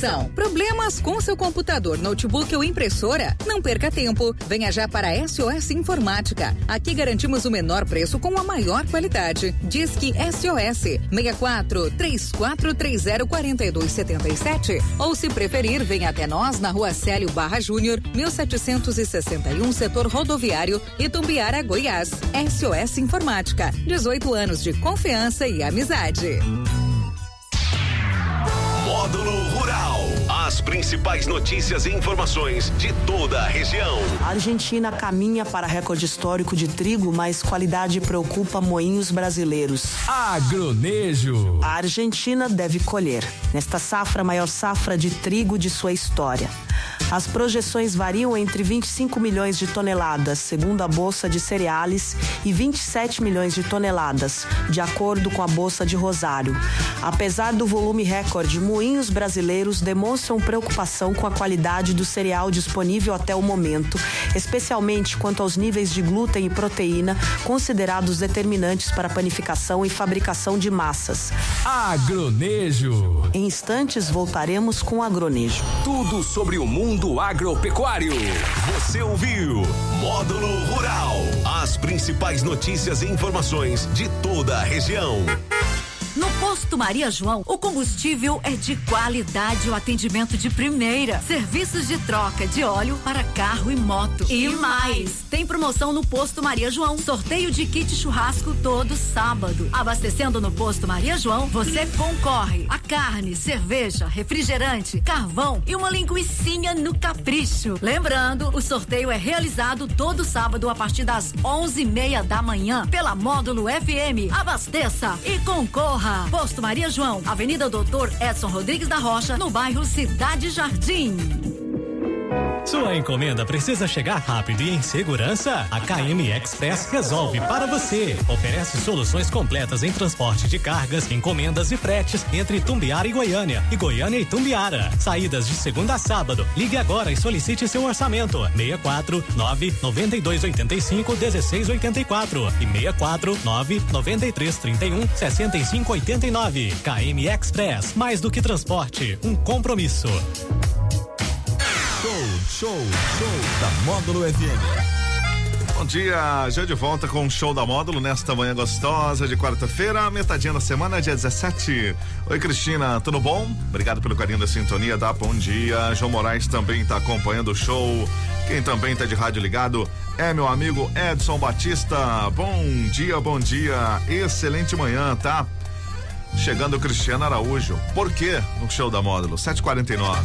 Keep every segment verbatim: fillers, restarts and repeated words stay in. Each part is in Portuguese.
Atenção! Problemas com seu computador, notebook ou impressora? Não perca tempo. Venha já para a S O S Informática. Aqui garantimos o menor preço com a maior qualidade. Disque S O S seis quatro três quatro três zero quatro dois sete sete. Ou se preferir, venha até nós na Rua Célio Barra Júnior, mil setecentos e sessenta e um, setor rodoviário, Itumbiara, Goiás. S O S Informática. dezoito anos de confiança e amizade. Módulo Rural. As principais notícias e informações de toda a região. A Argentina caminha para recorde histórico de trigo, mas qualidade preocupa moinhos brasileiros. Agronejo. A Argentina deve colher, nesta safra, a maior safra de trigo de sua história. As projeções variam entre vinte e cinco milhões de toneladas, segundo a Bolsa de Cereais, e vinte e sete milhões de toneladas, de acordo com a Bolsa de Rosário. Apesar do volume recorde, moinhos brasileiros demonstram preocupação com a qualidade do cereal disponível até o momento, especialmente quanto aos níveis de glúten e proteína, considerados determinantes para a panificação e fabricação de massas. Agronejo. Em instantes voltaremos com o Agronejo. Tudo sobre o mundo agropecuário. Você ouviu Módulo Rural. As principais notícias e informações de toda a região. No Posto Maria João, o combustível é de qualidade e o atendimento de primeira. Serviços de troca de óleo para carro e moto. E mais, tem promoção no Posto Maria João. Sorteio de kit churrasco todo sábado. Abastecendo no Posto Maria João, você concorre a carne, cerveja, refrigerante, carvão e uma linguicinha no capricho. Lembrando, o sorteio é realizado todo sábado a partir das onze e meia da manhã pela Módulo F M. Abasteça e concorra. Posto Maria João, Avenida Doutor Edson Rodrigues da Rocha, no bairro Cidade Jardim. Sua encomenda precisa chegar rápido e em segurança? A K M Express resolve para você. Oferece soluções completas em transporte de cargas, encomendas e fretes entre Itumbiara e Goiânia e Goiânia e Itumbiara. Saídas de segunda a sábado. Ligue agora e solicite seu orçamento. seis quatro nove nove dois oito cinco um seis oito quatro e seis quatro nove nove três três um seis cinco oito nove. K M Express, mais do que transporte, um compromisso. Show, show, show da Módulo F M. Bom dia, já de volta com o show da Módulo nesta manhã gostosa de quarta-feira, metadinha da semana, dia dezessete. Oi, Cristina, tudo bom? Obrigado pelo carinho da sintonia, dá bom dia. João Moraes também está acompanhando o show. Quem também está de rádio ligado é meu amigo Edson Batista. Bom dia, bom dia, excelente manhã, tá? Chegando o Cristiano Araújo. Por quê no show da Módulo? sete e quarenta e nove.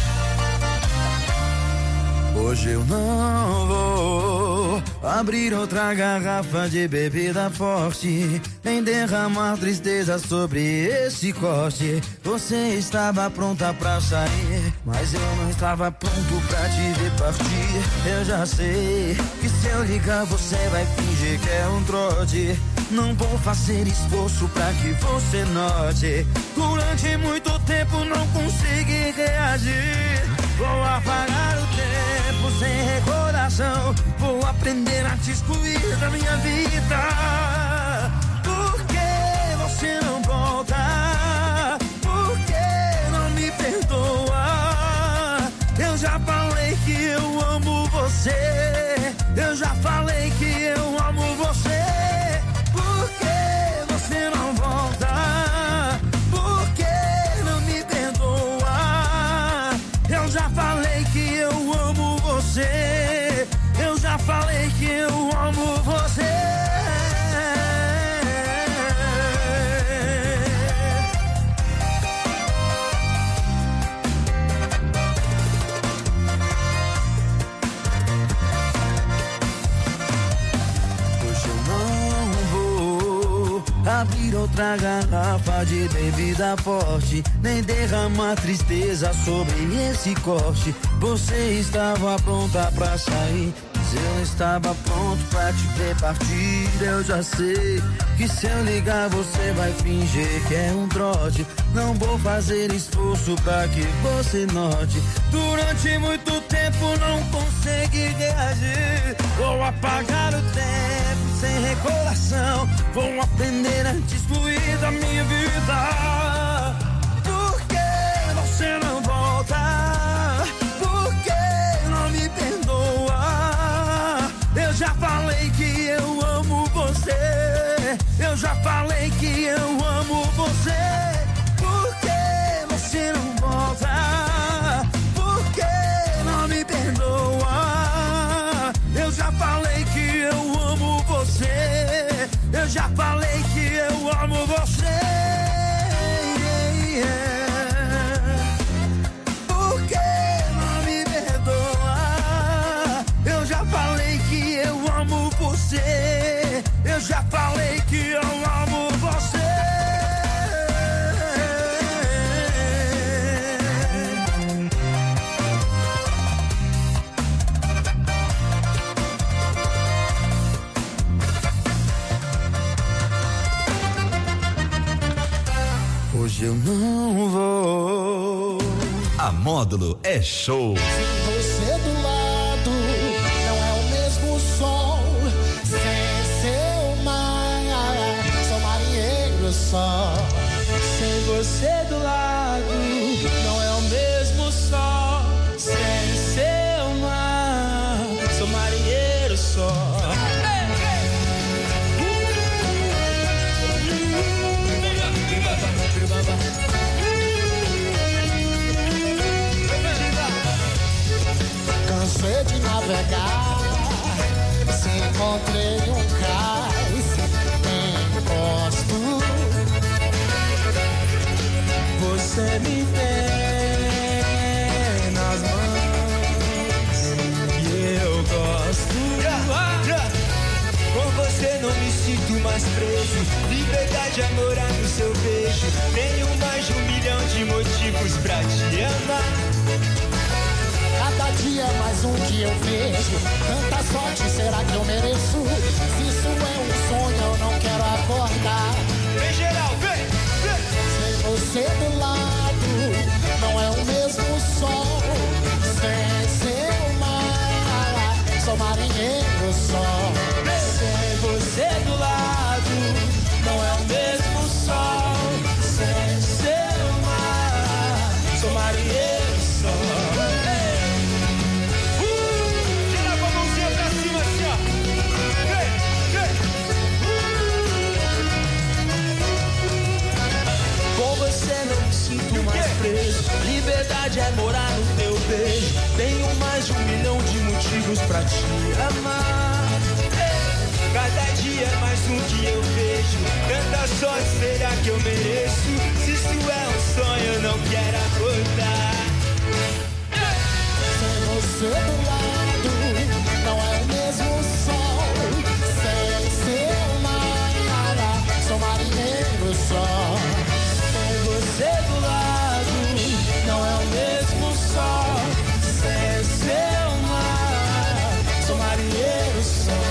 Hoje eu não vou abrir outra garrafa de bebida forte, nem derramar tristeza sobre esse corte. Você estava pronta pra sair, mas eu não estava pronto pra te ver partir. Eu já sei que se eu ligar você vai fingir que é um trote. Não vou fazer esforço pra que você note. Durante muito tempo não consegui reagir. Vou apagar o tempo sem recordação. Vou aprender a te excluir da minha vida. Por que você não volta? Por que não me perdoa? Eu já falei que eu amo você. Eu já falei que eu amo você. Por que você não volta? Por que não me perdoa? Eu já falei que eu amo você. Eu já falei que eu amo você. Hoje eu não vou abrir outra garrafa de bebida forte, nem derramar tristeza sobre esse corte. Você estava pronta pra sair, mas eu não estava pronto pra te ver partir. Eu já sei que se eu ligar você vai fingir que é um trote. Não vou fazer esforço pra que você note. Durante muito tempo não consegui reagir. Vou apagar o tempo sem recordação. Vou aprender a te excluir da minha vida. Por que você não volta? Eu já falei que eu amo você. Por que você não volta? Por que não me perdoa? Eu já falei que eu amo você. Eu já falei que eu amo você. Por que não me perdoa? Eu já falei que eu amo você. Eu já falei que eu amo você. Hoje eu não vou. A Módulo é show. Sem você do lado, não é o mesmo som. Sem seu mar, sou marinheiro só. Sem você do lado, não é o mesmo sol. Sem seu mar, sou marinheiro só. Cansei de navegar, se encontrei um cais, encosto. Você me tem nas mãos e eu gosto. Com você não me sinto mais preso. Liberdade é morar no seu beijo. Tenho mais de um milhão de motivos pra te amar. Cada dia é mais um que eu vejo. Tanta sorte, será que eu mereço? Se isso é um sonho, eu não quero acordar. Vem geral, vem, vem. Sem você do lado, não é o mesmo sol. Sem seu mar, sou marinheiro só. Sem você do lado, não é o mesmo sol. Sem seu mar, sou marinheiro só. Preso. Liberdade é morar no teu beijo. Tenho mais de um milhão de motivos pra te amar. Cada dia é mais um que eu vejo. Tanta sorte, será que eu mereço? Se isso é um sonho, eu não quero acordar. Sem você do lado, não é o mesmo sol. Sem seu mar, sou marinheiro só. Sem você do lado, não é o mesmo sol. Sem seu mar, sou marinheiro só.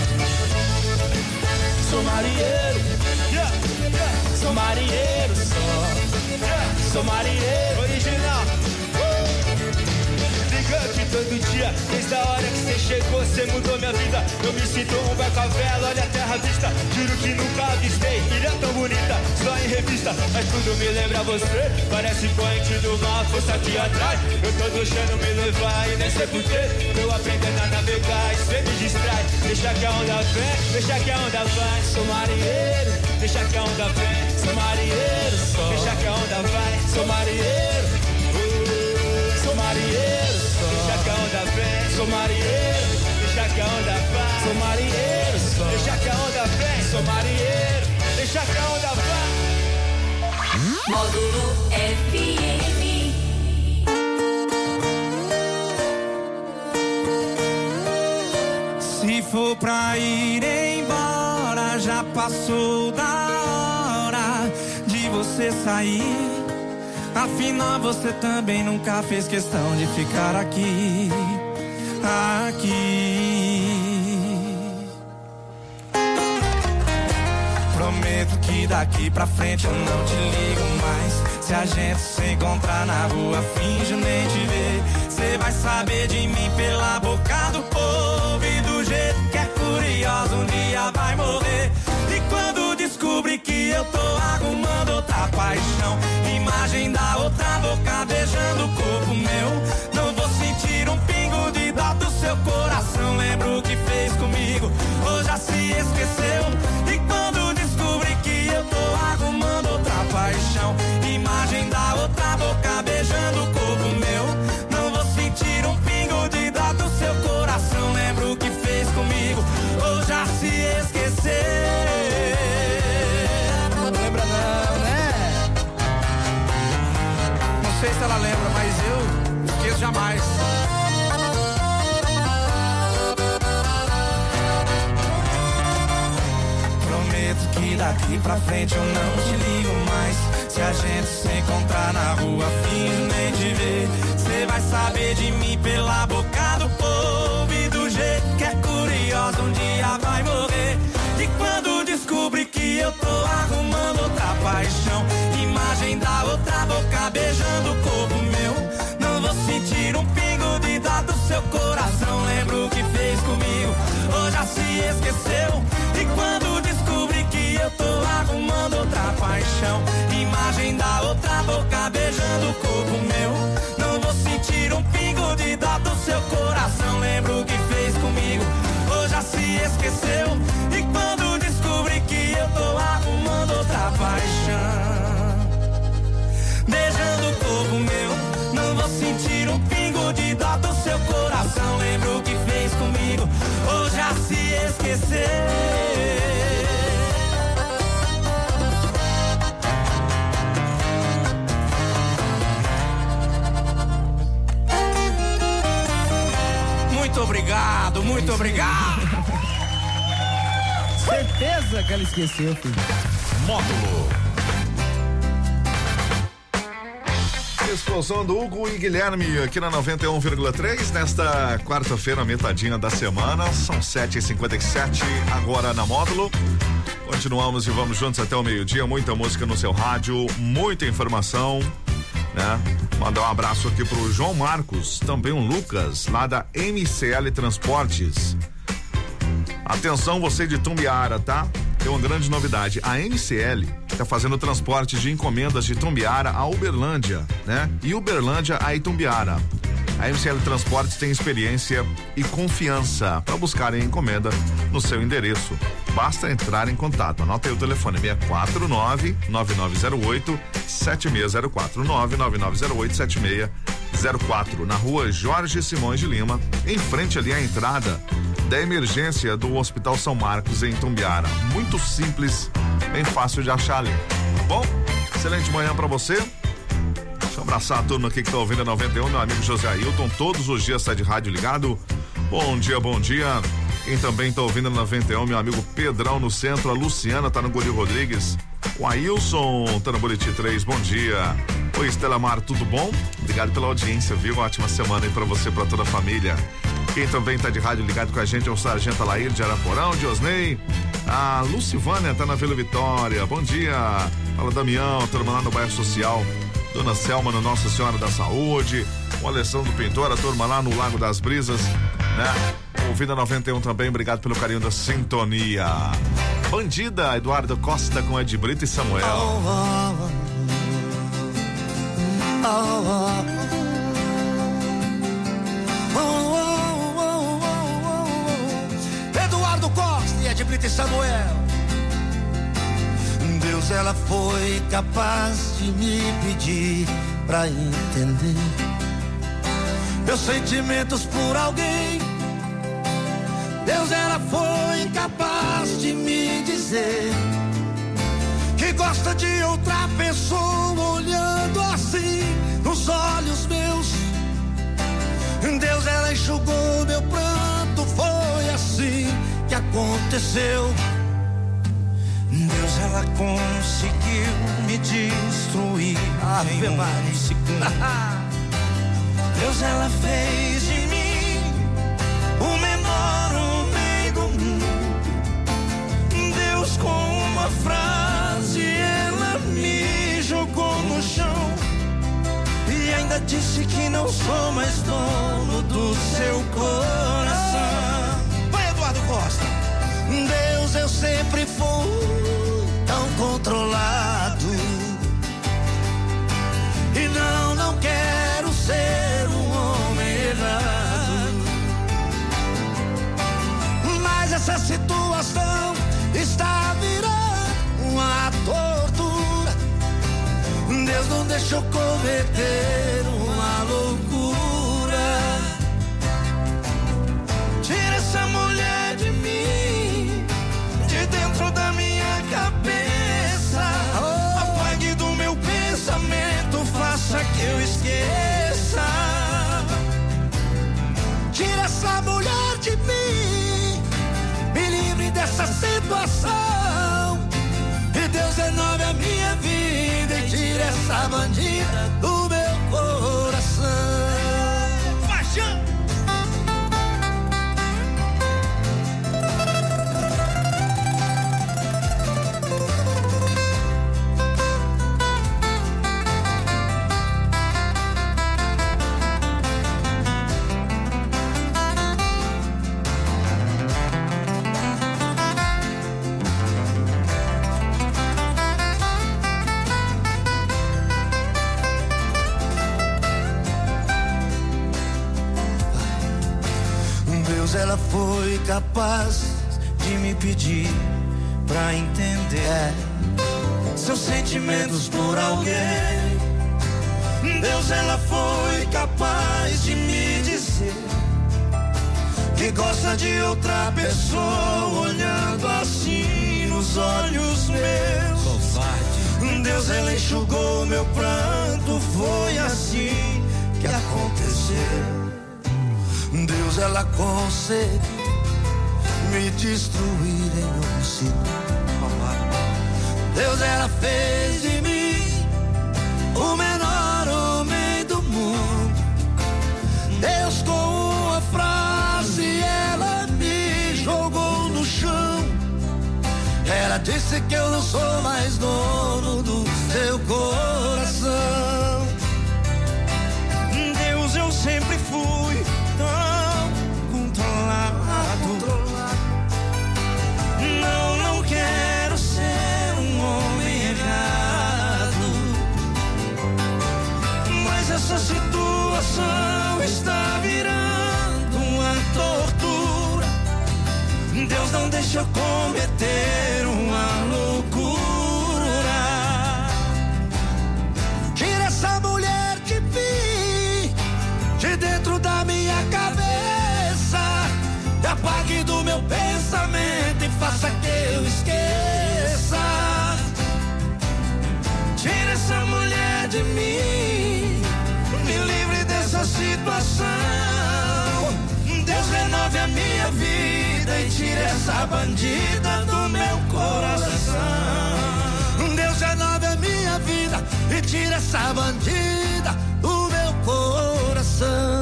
Sou marinheiro, yeah, yeah. Sou marinheiro só, yeah. Sou marinheiro original. Aqui todo dia, desde a hora que você chegou, você mudou minha vida. Eu me sinto um barco-vela, olha a terra vista. Juro que nunca avistei ilha tão bonita, só em revista. Mas tudo me lembra você, parece corrente do mar, força aqui atrás. Eu tô deixando me levar e nem sei porquê. Eu aprendendo a navegar e cê me distrai. Deixa que a onda vem, deixa que a onda vai. Sou marinheiro, deixa que a onda vem. Sou marinheiro só, deixa que a onda vai. Sou marinheiro, uh, sou marinheiro. Deixa que a onda vem, sou marinheiro. Deixa que a onda vai, sou marinheiro só. Deixa que a onda vem, sou marinheiro. Deixa que a onda vai. Módulo F M. Se for pra ir embora, já passou da hora de você sair. Afinal você também nunca fez questão de ficar aqui, aqui. Prometo que daqui pra frente eu não te ligo mais. Se a gente se encontrar na rua, finjo nem te ver. Cê vai saber de mim pela boca do povo. E do jeito que é curioso, um dia vai morrer. E quando descobrir que eu tô arrumando outra paixão, imagem da outra boca beijando o corpo meu, não vou sentir um pingo de dó do seu coração. Lembra o que fez comigo, ou já se esqueceu? E quando descobrir jamais. Prometo que daqui pra frente eu não te ligo mais. Se a gente se encontrar na rua, finge nem te ver. Cê vai saber de mim pela boca do povo e do jeito que é curiosa, um dia vai morrer. E quando descobrir que eu tô arrumando outra paixão, imagem da outra boca beijando o corpo meu, não vou sentir um pingo de dó do seu coração. Lembro o que fez comigo, ou já se esqueceu. E quando descobrir que eu tô arrumando outra paixão, imagem da outra boca beijando o corpo meu, não vou sentir um pingo de dó do seu coração. Lembro o que fez comigo, ou já se esqueceu. E quando descobrir que eu tô arrumando outra paixão, beijando o corpo meu, não vou sentir um pingo de dó do seu coração. Lembro o que fez comigo, ou já se esqueceu. Muito obrigado, muito obrigado. Certeza que ela esqueceu, filho. Módulo. Explosão do Hugo e Guilherme aqui na noventa e um vírgula três nesta quarta-feira, metadinha da semana. São sete e cinquenta e sete agora na Módulo. Continuamos e vamos juntos até o meio-dia. Muita música no seu rádio, muita informação, né? Mandar um abraço aqui pro João Marcos, também um Lucas, lá da M C L Transportes. Atenção, você de Tumbiara, tá? Tem uma grande novidade. A M C L está fazendo transporte de encomendas de Tumbiara a Uberlândia, né? E Uberlândia a Itumbiara. A M C L Transportes tem experiência e confiança para buscar a encomenda no seu endereço. Basta entrar em contato. Anota aí o telefone: seis quatro nove, nove nove zero oito, sete seis zero quatro, nove nove nove zero oito, sete seis zero quatro, na rua Jorge Simões de Lima, em frente ali à entrada da emergência do Hospital São Marcos, em Tumbiara. Muito simples, bem fácil de achar ali. Bom, excelente manhã para você. Deixa eu abraçar a turma aqui que tá ouvindo a noventa e um, meu amigo José Ailton, todos os dias tá de rádio ligado. Bom dia, bom dia. Quem também tá ouvindo a noventa e um, meu amigo Pedrão no centro, a Luciana tá no Goli Rodrigues, o Ailson tá no Buriti três, bom dia. Oi, Estela Mar, tudo bom? Obrigado pela audiência, viu? Ótima semana aí pra você, pra toda a família. Quem também tá de rádio ligado com a gente é o Sargento Alair de Araporão, de Osnei. A Lucivânia tá na Vila Vitória, bom dia. Fala, Damião, turma lá no bairro Social. Dona Selma no Nossa Senhora da Saúde. O Alessandro Pintor, a turma lá no Lago das Brisas, né? Ouvida noventa e um também, obrigado pelo carinho da sintonia. Bandida, Eduardo Costa com Ed Brito e Samuel. Oh, oh, oh. Oh, oh, oh, oh. Eduardo Costa e Ed Brito e Samuel. Deus, ela foi capaz de me pedir pra entender meus sentimentos por alguém. Deus, ela foi capaz de me dizer que gosta de outra pessoa olhando assim nos olhos meus. Deus, ela enxugou meu pranto, foi assim que aconteceu. Deus, ela conseguiu me destruir ah, em um segundo. Deus, ela fez de mim o menor homem do mundo. Deus, com uma frase, ela me jogou no chão e ainda disse que não sou mais dono do seu coração. Vai, Eduardo Costa. Deus, eu sempre fui tão controlado e não, não quero ser um homem errado. Mas essa situação está virando uma tortura. Deus não deixou cometer uma loucura. Tira essa mulher de mim, de dentro da minha cabeça. Apague do meu pensamento, faça que eu esqueça. dessa situação. E Deus renove a minha vida e tire essa bandida do meu coração. Paixão! Ela foi capaz de me pedir pra entender seus sentimentos por alguém. Deus, ela foi capaz de me dizer que gosta de outra pessoa, olhando assim nos olhos meus. Covarde. Deus, ela enxugou meu pranto, foi assim que aconteceu. Deus, ela consegue me destruir em um segundo. Deus, ela fez de mim o menor homem do mundo. Deus, com uma frase, ela me jogou no chão. Ela disse que eu não sou mais dono do seu coração. Deus, eu sempre fui tão controlado. Não, não quero ser um homem errado, mas essa situação está virando uma tortura. Deus, não deixa eu cometer uma loucura. Tira essa mulher de mim, de dentro da minha cabeça, e apague do meu pensamento e faça que eu esqueça. Tira essa mulher de mim, me livre dessa situação. Deus, renove a minha vida e tire essa bandida do meu coração. Deus, renove a minha vida e tire essa bandida do meu coração.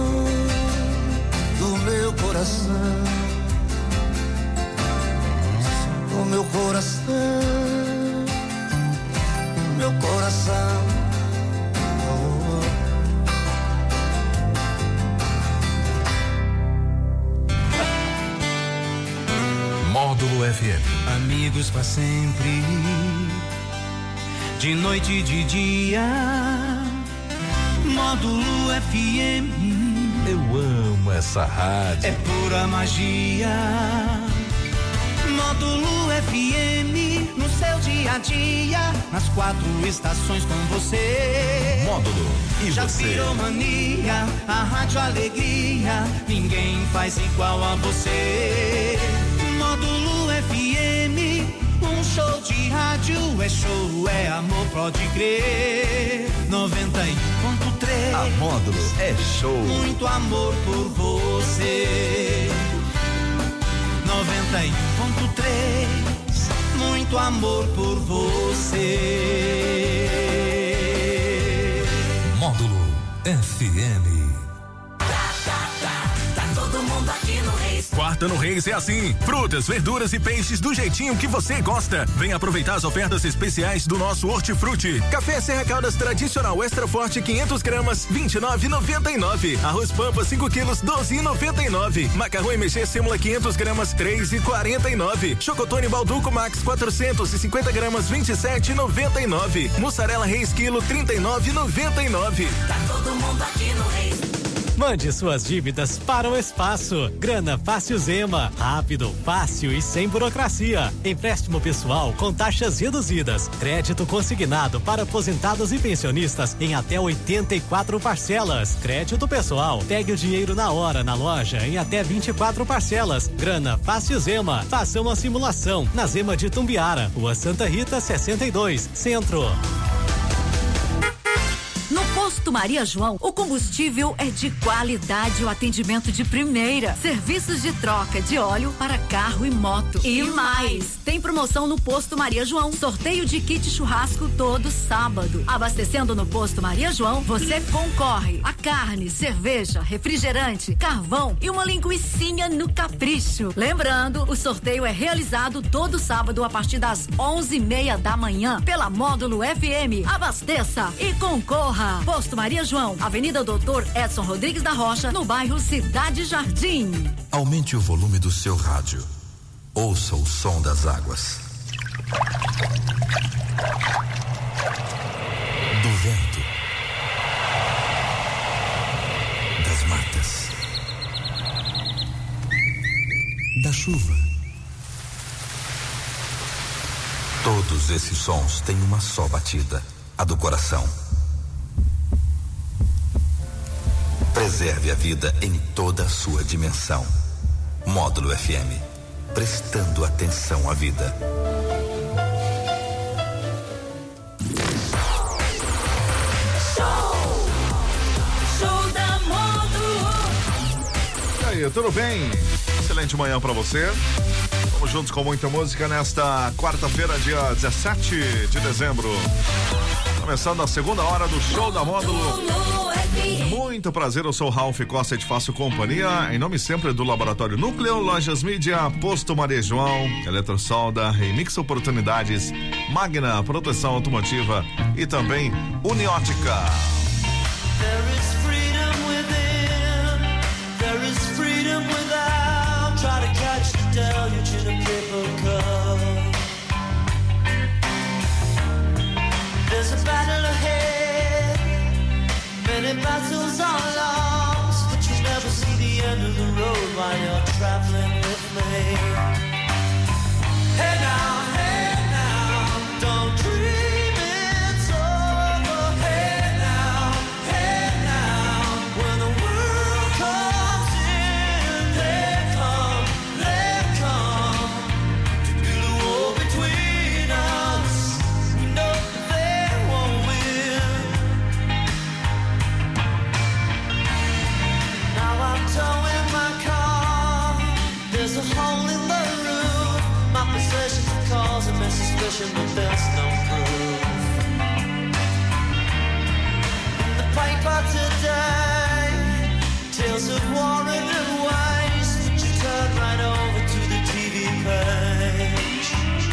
Do meu coração. Do meu coração. Do meu coração. Módulo F M. Amigos pra sempre, de noite e de dia. Módulo F M. Eu amo essa rádio. É pura magia. Módulo F M, no seu dia a dia, nas quatro estações com você. Módulo e Já você. virou mania, a rádio alegria, ninguém faz igual a você. Módulo F M, um show de rádio, é show, é amor, pode crer. noventa e um ponto três. A Módulo é show. Muito amor por você. noventa e um ponto três. Muito amor por você. Módulo F M. Todo mundo aqui no Reis. Quarta no Reis é assim: frutas, verduras e peixes do jeitinho que você gosta. Vem aproveitar as ofertas especiais do nosso Hortifruti. Café Serra Caldas tradicional extra forte quinhentos gramas, vinte e nove e noventa e nove. Arroz Pampa cinco quilos, doze e noventa e nove. Macarrão M G Sêmula quinhentos gramas, três e quarenta e nove. Chocotone Balduco Max quatrocentos e cinquenta gramas, vinte e sete e noventa e nove. Mussarela Reis quilo, trinta e nove e noventa e nove. Tá todo mundo aqui no Reis. Mande suas dívidas para o Espaço. Grana Fácil Zema. Rápido, fácil e sem burocracia. Empréstimo pessoal com taxas reduzidas. Crédito consignado para aposentados e pensionistas em até oitenta e quatro parcelas. Crédito pessoal. Pegue o dinheiro na hora na loja em até vinte e quatro parcelas. Grana Fácil Zema. Faça uma simulação na Zema de Tumbiara, Rua Santa Rita sessenta e dois, Centro. No Posto Maria João, o combustível é de qualidade, o atendimento de primeira. Serviços de troca de óleo para carro e moto. E mais, tem promoção no Posto Maria João. Sorteio de kit churrasco todo sábado. Abastecendo no Posto Maria João, você concorre a carne, cerveja, refrigerante, carvão e uma linguicinha no capricho. Lembrando, o sorteio é realizado todo sábado a partir das onze e meia da manhã pela Módulo F M. Abasteça e concorra. Posto Maria João, Avenida Doutor Edson Rodrigues da Rocha, no bairro Cidade Jardim. Aumente o volume do seu rádio. Ouça o som das águas, do vento, das matas, da chuva. Todos esses sons têm uma só batida, a do coração. Preserve a vida em toda a sua dimensão. Módulo F M, prestando atenção à vida. Show, show da Módulo. E aí, tudo bem? Excelente manhã pra você. Vamos juntos com muita música nesta quarta-feira, dia dezessete de dezembro. Começando a segunda hora do Show da Módulo. Muito prazer, eu sou o Ralph Costa e te faço companhia. Em nome sempre do Laboratório Núcleo, Lojas Mídia, Posto Maria João, Eletrosolda, Remix Oportunidades, Magna Proteção Automotiva e também Uniótica. There is freedom within, there is freedom without. Try to catch the deluge in a paper cup. There's a battle ahead, many battles are lost, but you never see the end of the road while you're traveling with me. Hey now, hey now, don't dream it's over. Hey now, hey now, when the world comes in, they come, they come to build a wall between us. We know they won't win. Now I'm towing my car, there's a hole in the roof. My possessions are causing me suspicion, but there's no proof. In the paper today, tales of war and waste, but you turn right over to the T V page.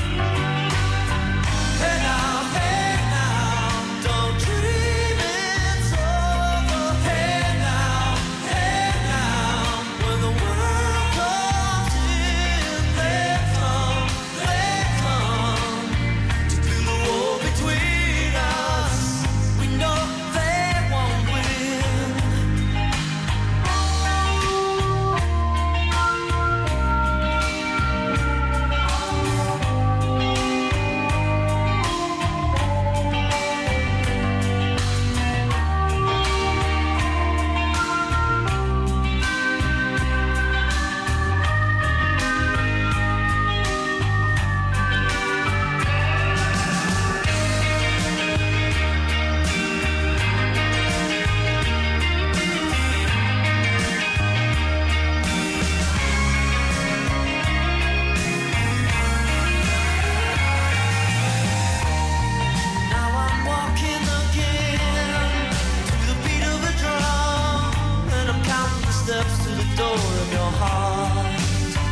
Hey now, hey now, don't dream it's over. Hey now, hey now, when the world comes in, they come, they come to build a wall between us. We know they won't win. Now I'm walking again to the beat of a drum, and I'm counting the steps to the door of your heart.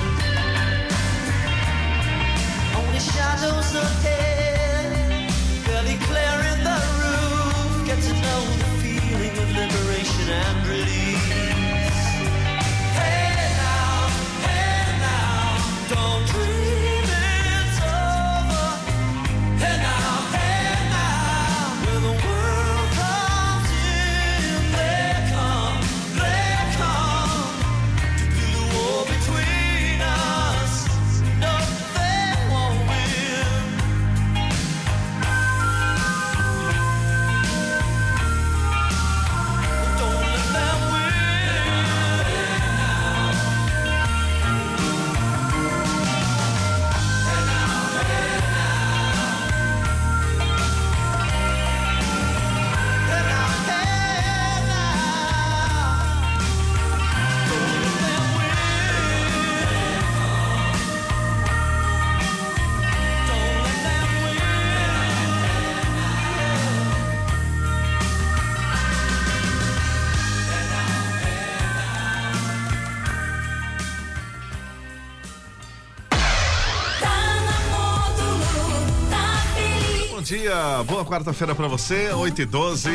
Only shadows ahead, barely clearing the roof. Get to know the feeling of liberation and release. Hey now, hey now, don't dream it's over. Hey now, hey now, when the world comes in, they come, they come to build a wall between us. No, they won't win. Don't let them win. dia, boa quarta-feira pra você, oito e doze.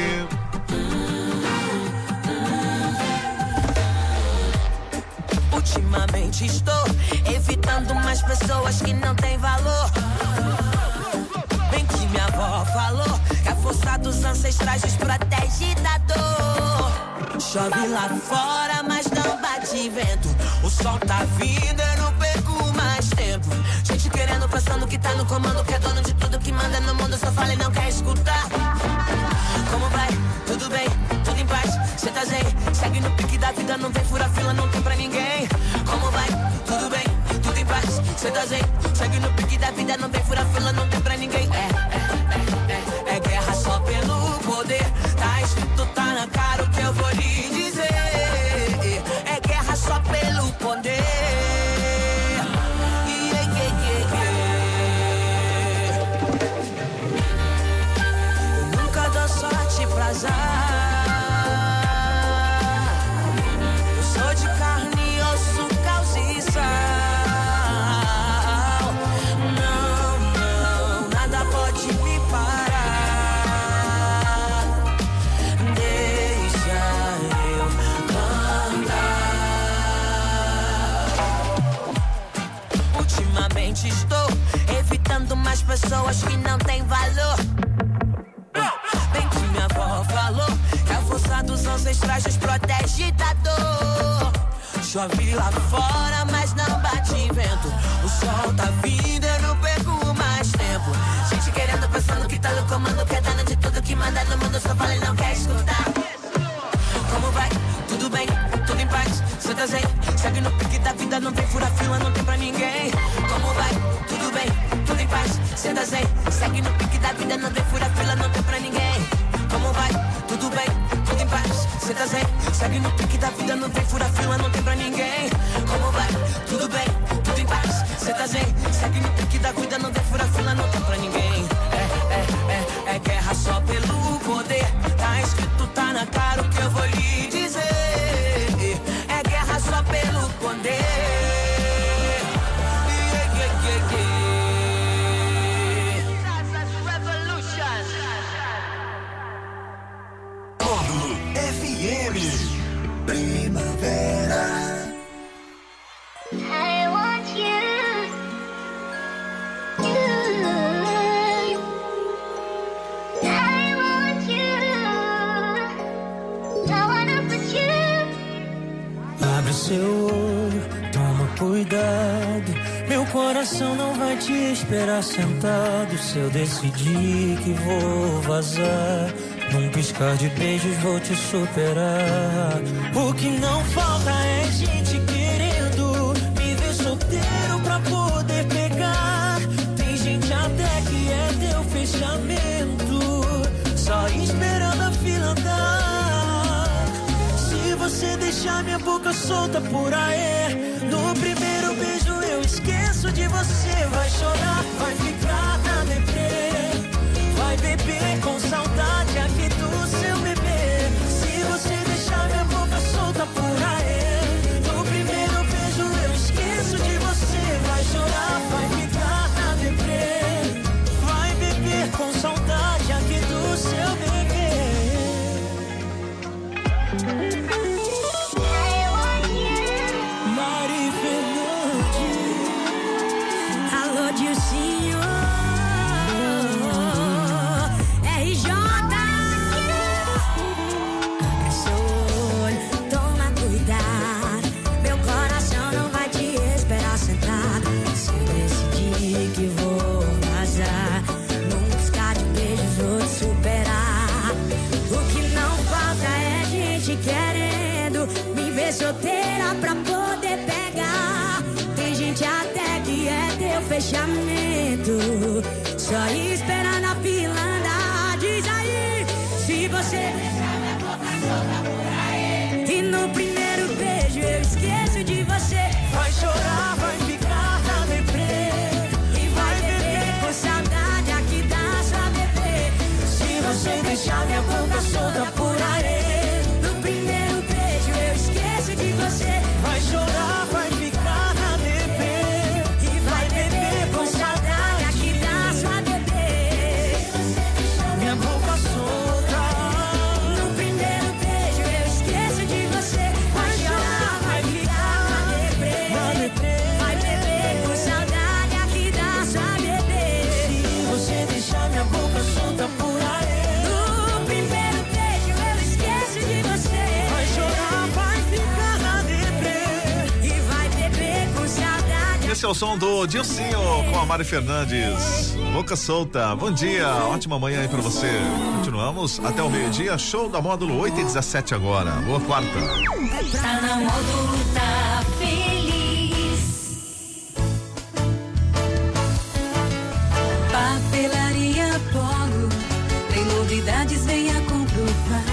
Ultimamente estou evitando mais pessoas que não têm valor. Bem que minha avó falou que a força dos ancestrais nos protege da dor. Chove lá fora, mas não bate vento. O sol tá vindo, eu não perco mais tempo. Gente querendo, pensando que tá no comando, que é dono de tudo que manda no mundo. Só fala e não quer escutar. Como vai? Tudo bem? Tudo em paz? Cê tá zen? Segue no pique da vida, não vem fura fila, não tem pra ninguém. Como vai? Tudo bem? Tudo em paz? Cê tá zen? Segue no pique da vida, não vem fura fila, não tem pra ninguém. É, é, é, é, é guerra só pelo poder. Tá escrito, tá na cara o que eu vou lhe dizer. É guerra só pelo poder. Yeah, yeah, yeah, yeah. Eu nunca dou sorte pra azar. De carne, osso, calça e sal. Não, não, nada pode me parar. Deixa eu cantar. Ultimamente estou evitando mais pessoas que não têm valor. Bem que minha avó falou que a força dos ancestrais nos protege da dor. Chove lá fora, mas não bate vento. O sol tá vindo, eu não perco mais tempo. Gente querendo, pensando que tá no comando, que é dona de tudo que manda no mundo. Só fala e não quer escutar. Como vai? Tudo bem? Tudo em paz? Cê tá zen? Segue no pique da vida, não tem fura fila, não tem pra ninguém. Como vai? Tudo bem? Tudo em paz? Cê tá zen? Segue no pique da vida, não tem fura fila, não tem pra ninguém. Como vai? Tudo bem? Tudo em paz? Cê tá zen? Segue no pique da vida, não tem fura fila, não tem pra ninguém. Como vai? Tudo bem? Tudo em paz? Cê tá zen? Segue no pique da vida, não tem fura fila, não tem pra ninguém. É, é, é, é guerra só pelo poder. Tá escrito, tá na cara o que eu vou lhe dizer. É guerra só pelo poder. Yeah, yeah, yeah, yeah. Módulo F M. Primavera. I want you, you. I want you. I wanna put you. Abre seu olho, toma cuidado. Meu coração não vai te esperar sentado. Se eu decidir que vou vazar, num piscar de beijos vou te superar. O que não falta é gente querendo me ver solteiro pra poder pegar. Tem gente até que é teu fechamento, só esperando a fila andar. Se você deixar minha boca solta por aí, no primeiro beijo eu esqueço de você. Vai chorar, vai ficar na deprê, vai beber com saudade aqui do seu bebê. Se você deixar minha boca solta por aí, no primeiro beijo eu esqueço de você. Vai chorar, vai ficar na deprê, vai beber com saudade aqui do seu bebê. Mari Fernandes. Alô, Dilcinho. R J. Abre seu olho, toma cuidado. Meu coração não vai te esperar sentado. Se eu decidir que vou vazar, num piscar de beijos vou te superar. O que não falta é gente querendo me ver solteira pra poder pegar. Tem gente até que é teu fechamento, só esperando a fila andar. Diz aí, se você deixar minha boca solta por aí, e no primeiro beijo eu esqueço de você. Vai chorar, vai ficar na deprê, e vai beber com saudade aqui da sua bebê. se você deixar minha boca solta por aí, no primeiro beijo eu esqueço de você. vai chorar, vai ficar na deprê, e vai beber com saudade aqui da sua bebê. Esse é o som do Dilcinho com a Mari Fernandes. Boca solta. Bom dia, ótima manhã aí pra você. Continuamos até o meio-dia. Show da Módulo oito e dezessete agora. Boa quarta. Tá na Módulo, tá feliz. Papelaria Polo, tem novidades, venha comprovar.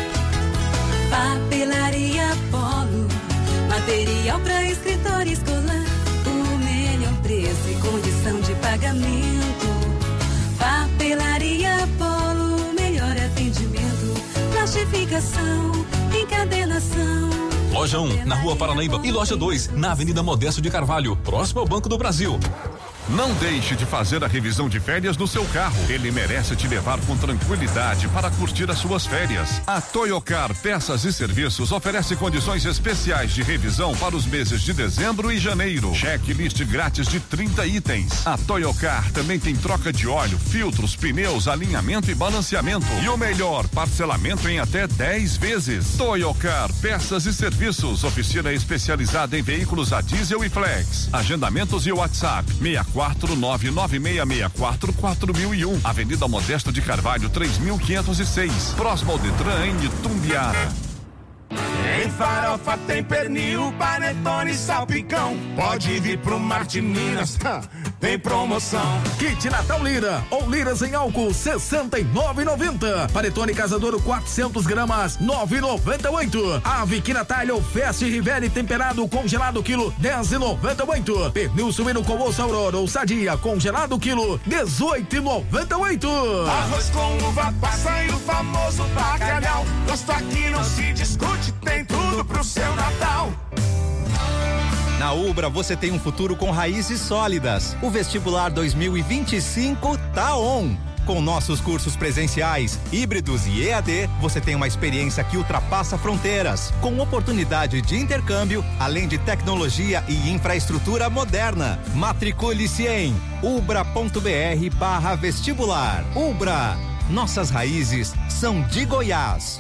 Papelaria Polo, material pra escritório escolar. O melhor preço e condição de pagamento. Papelaria Polo, melhor atendimento. Plastificação, encadernação. Loja um, na Rua Paranaíba, e Loja dois, na Avenida Modesto de Carvalho, próximo ao Banco do Brasil. Não deixe de fazer a revisão de férias do seu carro. Ele merece te levar com tranquilidade para curtir as suas férias. A Toyocar Peças e Serviços oferece condições especiais de revisão para os meses de dezembro e janeiro. Checklist grátis de trinta itens. A Toyocar também tem troca de óleo, filtros, pneus, alinhamento e balanceamento. E o melhor, parcelamento em até dez vezes. Toyocar Peças e Serviços, oficina especializada em veículos a diesel e flex. Agendamentos e WhatsApp seis quatro nove nove seis seis quatro quatro mil e um, Avenida Modesto de Carvalho três mil quinhentos e seis, próximo ao Detran em Itumbiara. Em farofa tem pernil, panetone e salpicão. Pode vir pro Martininas, tem promoção. Kit Natal Lira ou liras em álcool sessenta e nove e noventa. Panetone Casadouro quatrocentos gramas nove e noventa e oito. Ave Quinatalha ou Fest Rivelli temperado congelado quilo dez e noventa e oito. Pernil suíno com osso Aurora ou Sadia congelado quilo dezoito e noventa e oito. Arroz com uva passa e o famoso bacalhau. Gosto aqui não se discute, tem tudo pro seu Natal. Na Ubra você tem um futuro com raízes sólidas. O vestibular dois mil e vinte e cinco tá on. Com nossos cursos presenciais, híbridos e E A D, você tem uma experiência que ultrapassa fronteiras, com oportunidade de intercâmbio, além de tecnologia e infraestrutura moderna. Matricule-se em ubra.br barra vestibular. Ubra, nossas raízes são de Goiás.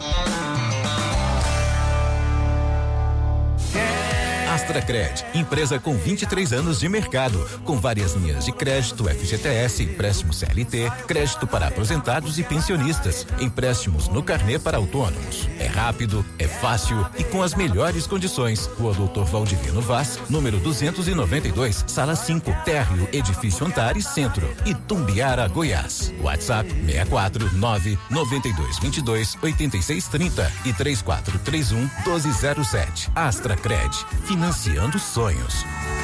Astracred, empresa com vinte e três anos de mercado, com várias linhas de crédito, F G T S, empréstimo C L T, crédito para aposentados e pensionistas, empréstimos no carnê para autônomos. É rápido, é fácil e com as melhores condições. Rua Doutor Valdivino Vaz, número duzentos e noventa e dois, sala cinco, térreo, edifício Antares Centro, Itumbiara, Goiás. WhatsApp seis quatro nove nove dois dois dois oito seis três zero e três quatro três um um dois zero sete. Astracred, financiando sonhos.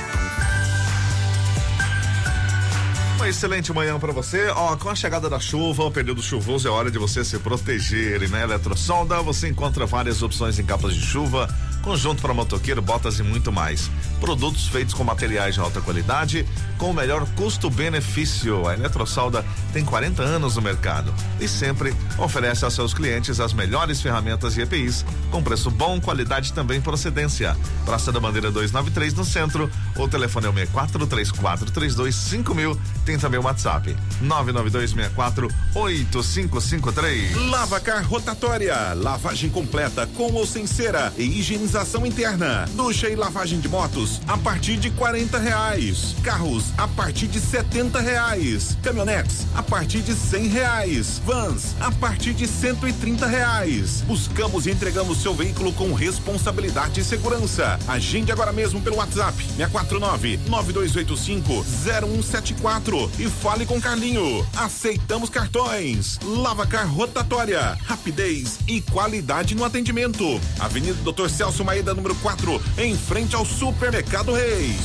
Uma excelente manhã para você. Ó, com a chegada da chuva, o período chuvoso é hora de você se proteger. E na Eletrosonda você encontra várias opções em capas de chuva, conjunto para motoqueiro, botas e muito mais. Produtos feitos com materiais de alta qualidade, com o melhor custo-benefício. A Eletrosonda tem quarenta anos no mercado e sempre oferece aos seus clientes as melhores ferramentas e E P Is, com preço bom, qualidade e também procedência. Praça da Bandeira duzentos e noventa e três no centro. O telefone é o seis quatro três quatro três dois cinco mil. Tem também o WhatsApp nove nove dois seis quatro oito cinco cinco três. Lavacar Rotatória, lavagem completa com ou sem cera e higienização interna. Ducha e lavagem de motos a partir de quarenta reais. Carros a partir de setenta reais. Caminhonetes a partir de cem reais. Vans a partir de cento e trinta reais. Buscamos e entregamos seu veículo com responsabilidade e segurança. Agende agora mesmo pelo WhatsApp seis quatro nove nove dois oito cinco zero um sete quatro e fale com Carlinho. Aceitamos cartões. Lavacar Rotatória, rapidez e qualidade no atendimento. Avenida Doutor Celso Maeda, número quatro, em frente ao Supermercado Reis.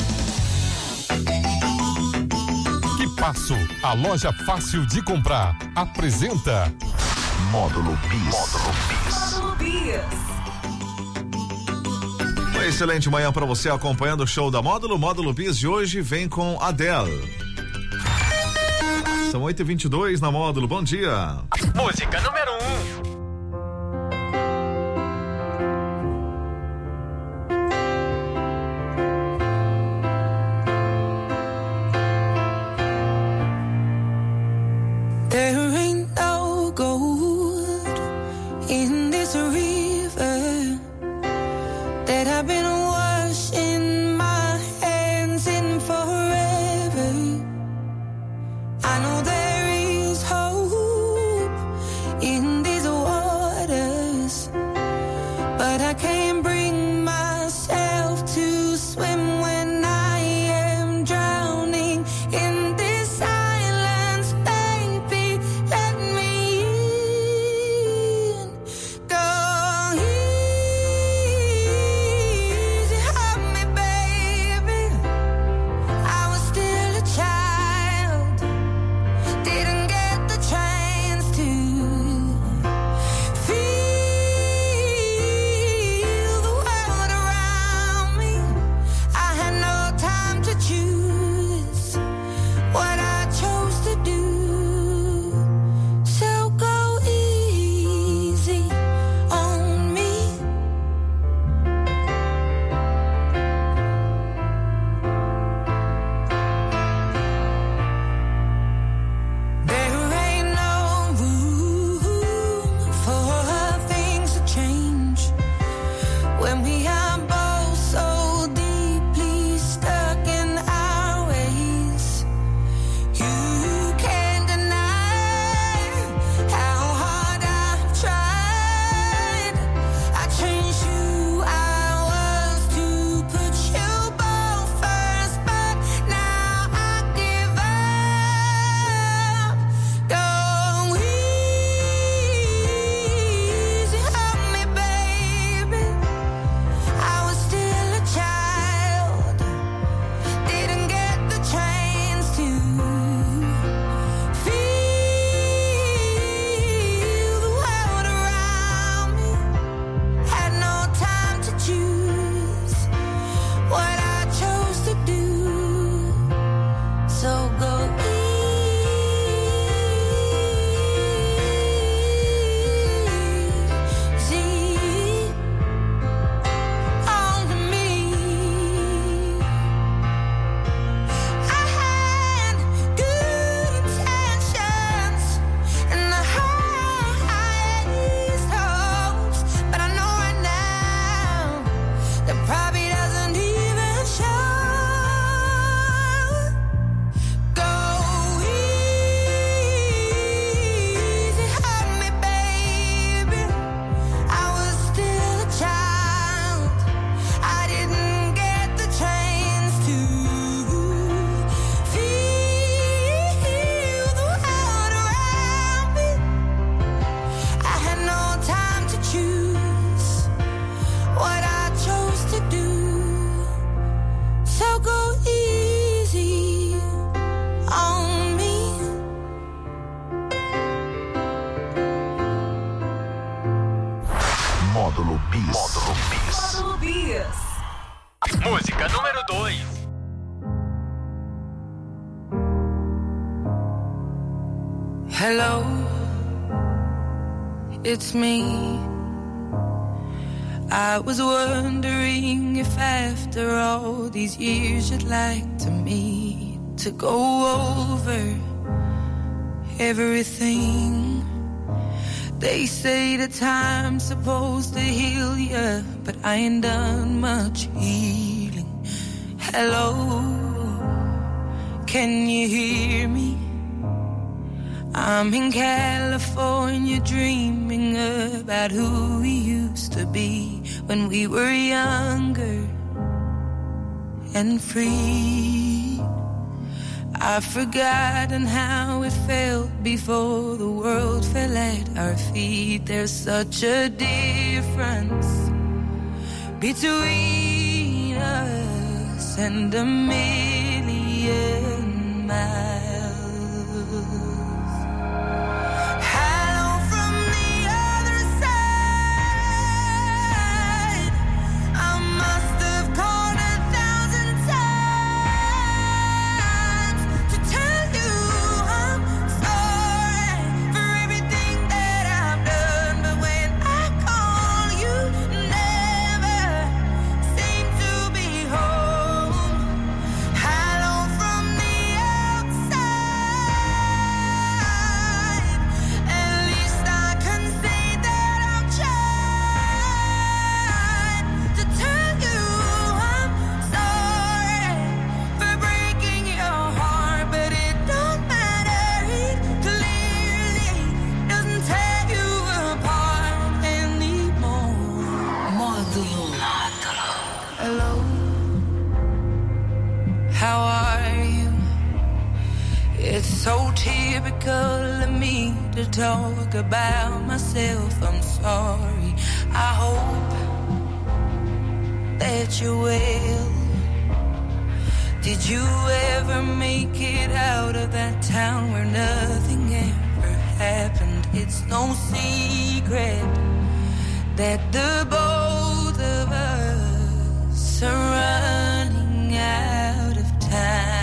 Que Passo, a loja fácil de comprar, apresenta Módulo Bis. Módulo Bis. Módulo Bis. Uma excelente manhã para você acompanhando o show da Módulo. Módulo Bis de hoje vem com Adele. São oito e vinte e dois na Módulo. Bom dia. Música número um. There ain't no gold in this river that I've been washing my hands in forever. I know there is hope in these waters, but I can't bring myself to swim when I am drowning in this silence. Baby, let me in. Go easy, hold me, baby. I was still a child, didn't get the chance to feel the world around me. I had no time to choose what I chose to do. So go easy on me. There ain't no room for things to change when we are both so deeply stuck in our ways. You can't deny how hard I've tried. I changed who I was to put you both first, but now I give up. Go easy, hold me, baby. I was still a child, didn't get the chance to feel the world around me. Had no time to choose what I chose to do. So go easy on me. I had good intentions and the highest hopes, but I know right now that probably doesn't even show. Go easy, hold me, baby. I was still a child, I didn't get the chance to feel the world around me. I had no time to choose what I chose to do. So go easy on me. Módulo Bis. Módulo Bis. Música número dois. Hello, it's me. I was wondering if after all these years you'd like to meet to go over everything. They say the time's supposed to heal ya, but I ain't done much healing. Hello, can you hear me? I'm in California dreaming about who we used to be when we were younger and free. I've forgotten how it felt before the world fell at our feet. There's such a difference between us and a million miles. Hello from the other side. I must have called a thousand times to tell you I'm sorry for everything that I've done. But when I call, you never seem to be home. I It's so typical of me to talk about myself. I'm sorry. I hope that you're well. Did you ever make it out of that town where nothing ever happened? It's no secret that the both of us are running out of time.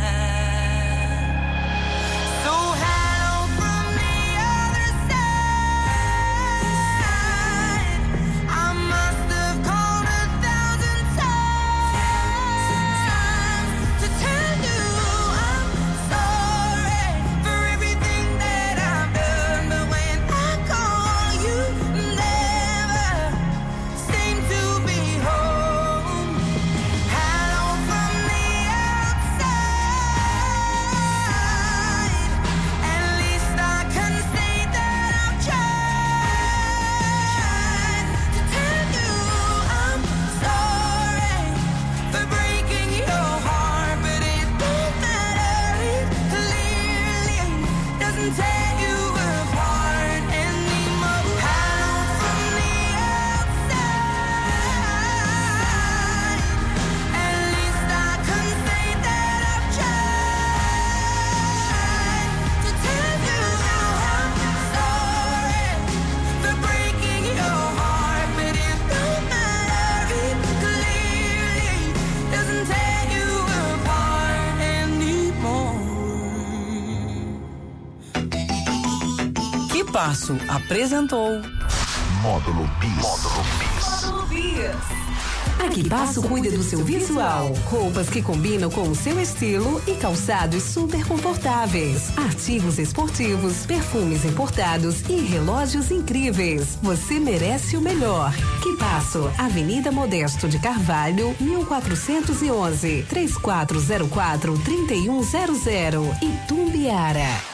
Passo apresentou Módulo Bis. Módulo Bis. Módulo Bis. Aqui Passo cuida do seu visual. Roupas que combinam com o seu estilo e calçados super confortáveis. Artigos esportivos, perfumes importados e relógios incríveis. Você merece o melhor. Que Passo, Avenida Modesto de Carvalho, mil quatrocentos e onze, três quatro zero quatro, três um zero zero, Itumbiara.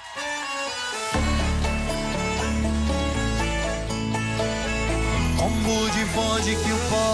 De bonde que o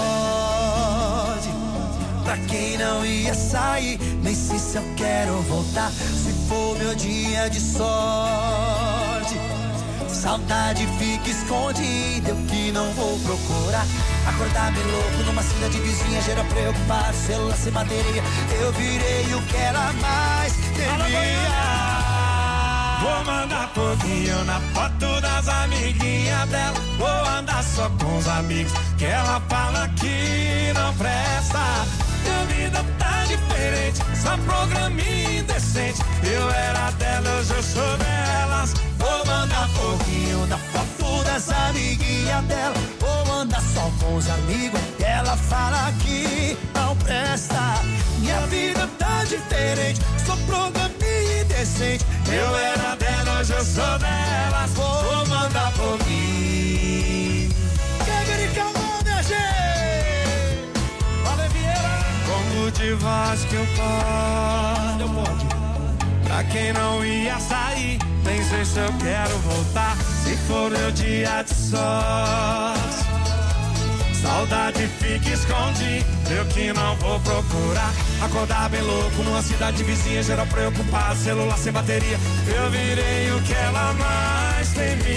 pode, pra quem não ia sair, nem sei se eu quero voltar, se for meu dia de sorte. Saudade fica escondida, eu que não vou procurar. Acordar bem louco numa cidade vizinha gera preocupar, celular sem bateria, eu virei o que ela mais temia. Vou mandar foguinho na foto das amiguinhas dela. Vou andar só com os amigos que ela fala que não presta. Minha vida tá diferente, só programinha indecente. Eu era dela, hoje eu sou delas. Vou mandar foguinho na foto das amiguinhas dela. Vou andar só com os amigos que ela fala que não presta. Minha vida tá diferente, só programinha indecente. Eu era dela, hoje eu sou delas. Vou mandar foguinho. Quebra minha gente. Valeu, Vieira. Como de voz que eu posso, eu pode. Pra quem não ia sair, nem sei se eu quero voltar. Se for meu dia de sorte, saudade fica escondida, eu que não vou procurar. Acordar bem louco numa cidade vizinha gera preocupar, celular sem bateria, eu virei o que ela mais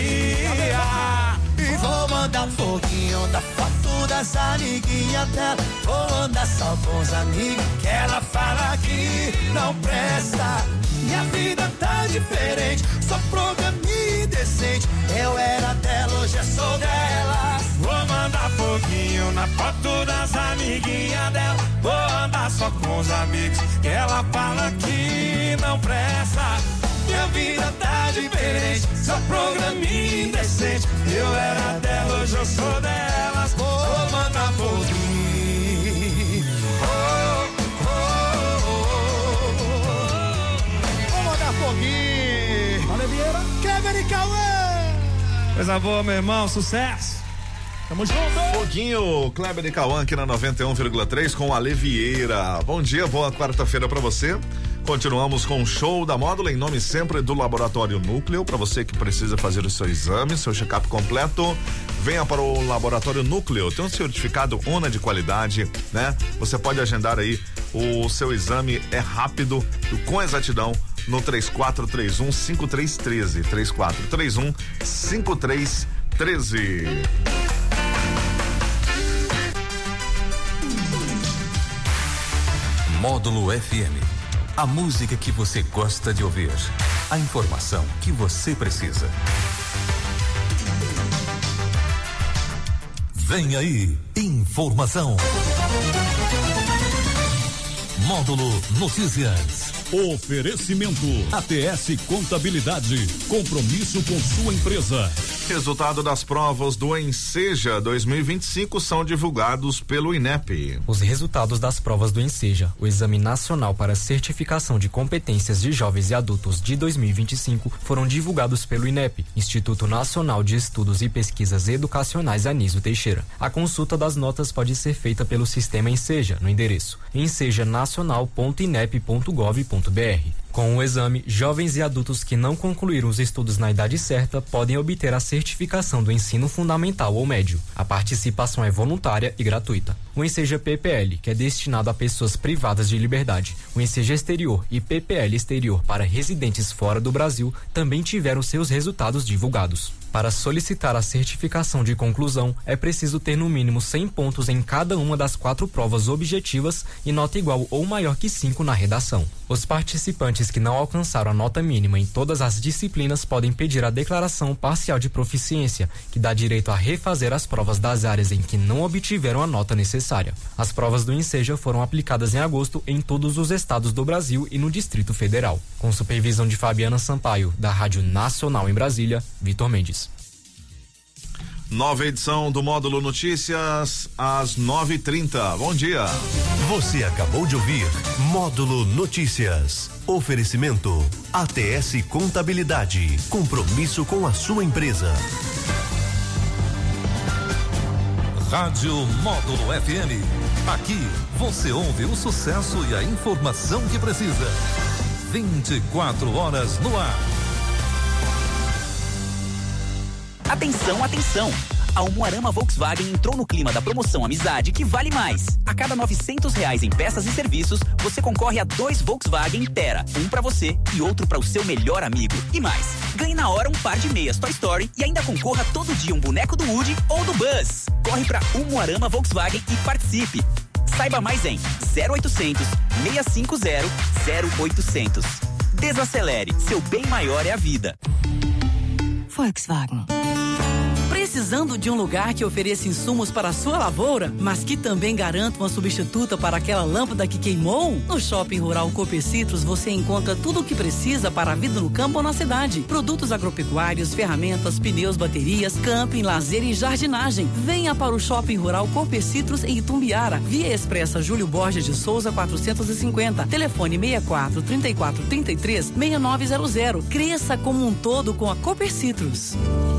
temia. E vou mandar foguinho da foto das amiguinhas dela. Vou andar só com os amigos que ela fala que não presta. Minha vida tá diferente, só programinha indecente. Eu era dela, hoje eu sou dela. Vou mandar foguinho na foto das amiguinhas dela. Vou andar só com os amigos que ela fala que não presta. Minha vida tá diferente, só programinha indecente. Eu era dela, hoje eu sou delas. Vou mandar foguinho. Oh, oh, oh, oh. Vou mandar foguinho. Valeu, Vieira. Kleber e Cauã. Coisa boa, meu irmão, sucesso. Tamo junto. Foguinho, Kleber e Cauã aqui na noventa e um vírgula três com a Levieira. Bom dia, boa quarta-feira pra você. Continuamos com o show da Módulo em nome sempre do Laboratório Núcleo. Para você que precisa fazer o seu exame, seu check-up completo, venha para o Laboratório Núcleo. Tem um certificado U N A de qualidade, né? Você pode agendar aí o seu exame, é rápido, com exatidão, no três quatro três um cinco três um três, três quatro três um cinco três um três. Módulo F M. A música que você gosta de ouvir. A informação que você precisa. Vem aí, informação. Módulo Notícias. Oferecimento A T S Contabilidade, compromisso com sua empresa. Resultado das provas do Enseja dois mil e vinte e cinco são divulgados pelo INEP. Os resultados das provas do Enseja, o Exame Nacional para Certificação de Competências de Jovens e Adultos de dois mil e vinte e cinco, foram divulgados pelo INEP, Instituto Nacional de Estudos e Pesquisas Educacionais Anísio Teixeira. A consulta das notas pode ser feita pelo sistema Enseja no endereço enseja nacional ponto inep ponto gov ponto br. Com o exame, jovens e adultos que não concluíram os estudos na idade certa podem obter a certificação do ensino fundamental ou médio. A participação é voluntária e gratuita. O Enseja P P L, que é destinado a pessoas privadas de liberdade, o Enseja Exterior e P P L Exterior para residentes fora do Brasil também tiveram seus resultados divulgados. Para solicitar a certificação de conclusão, é preciso ter no mínimo cem pontos em cada uma das quatro provas objetivas e nota igual ou maior que cinco na redação. Os participantes que não alcançaram a nota mínima em todas as disciplinas podem pedir a declaração parcial de proficiência, que dá direito a refazer as provas das áreas em que não obtiveram a nota necessária. As provas do Enseja foram aplicadas em agosto em todos os estados do Brasil e no Distrito Federal. Com supervisão de Fabiana Sampaio, da Rádio Nacional em Brasília, Vitor Mendes. Nova edição do Módulo Notícias, às nove e trinta. Bom dia. Você acabou de ouvir Módulo Notícias. Oferecimento A T S Contabilidade. Compromisso com a sua empresa. Rádio Módulo F M. Aqui você ouve o sucesso e a informação que precisa. vinte e quatro horas no ar. Atenção, atenção! A Umuarama Volkswagen entrou no clima da promoção Amizade que vale mais. A cada novecentos reais em peças e serviços, você concorre a dois Volkswagen Tera. Um pra você e outro para o seu melhor amigo. E mais, ganhe na hora um par de meias Toy Story e ainda concorra todo dia um boneco do Woody ou do Buzz. Corre pra Umuarama Volkswagen e participe. Saiba mais em zero oitocentos, seiscentos e cinquenta, zero oitocentos. Desacelere, seu bem maior é a vida. Volkswagen. Precisando de um lugar que ofereça insumos para a sua lavoura, mas que também garanta uma substituta para aquela lâmpada que queimou? No Shopping Rural Coopercitrus você encontra tudo o que precisa para a vida no campo ou na cidade. Produtos agropecuários, ferramentas, pneus, baterias, camping, lazer e jardinagem. Venha para o Shopping Rural Coopercitrus em Itumbiara, Via Expressa Júlio Borges de Souza quatrocentos e cinquenta. Telefone seis quatro, três quatro, três três, seis nove zero zero. Cresça como um todo com a Coopercitrus.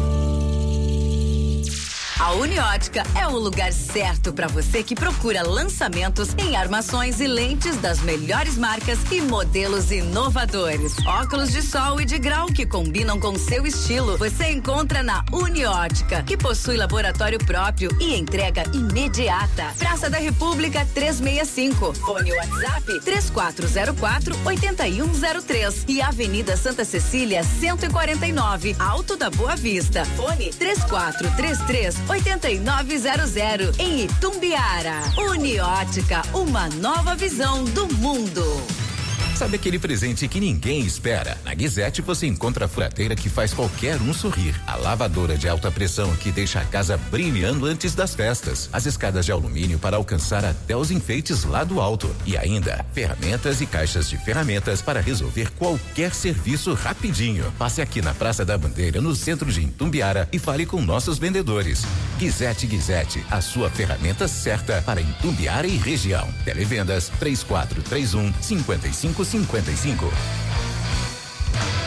A Uniótica é o lugar certo para você que procura lançamentos em armações e lentes das melhores marcas e modelos inovadores. Óculos de sol e de grau que combinam com seu estilo. Você encontra na Uniótica, que possui laboratório próprio e entrega imediata. Praça da República trezentos e sessenta e cinco. Fone WhatsApp três quatro zero quatro, oito um zero três e Avenida Santa Cecília cento e quarenta e nove, Alto da Boa Vista. Fone três quatro três três, oito nove zero zero em Itumbiara. Uniótica, uma nova visão do mundo. Sabe aquele presente que ninguém espera? Na Guizete você encontra a furadeira que faz qualquer um sorrir, a lavadora de alta pressão que deixa a casa brilhando antes das festas, as escadas de alumínio para alcançar até os enfeites lá do alto e ainda ferramentas e caixas de ferramentas para resolver qualquer serviço rapidinho. Passe aqui na Praça da Bandeira, no centro de Itumbiara e fale com nossos vendedores. Guizete Guizete, a sua ferramenta certa para Itumbiara e região. Televendas três quatro três um, cinco cinco cinquenta e cinco.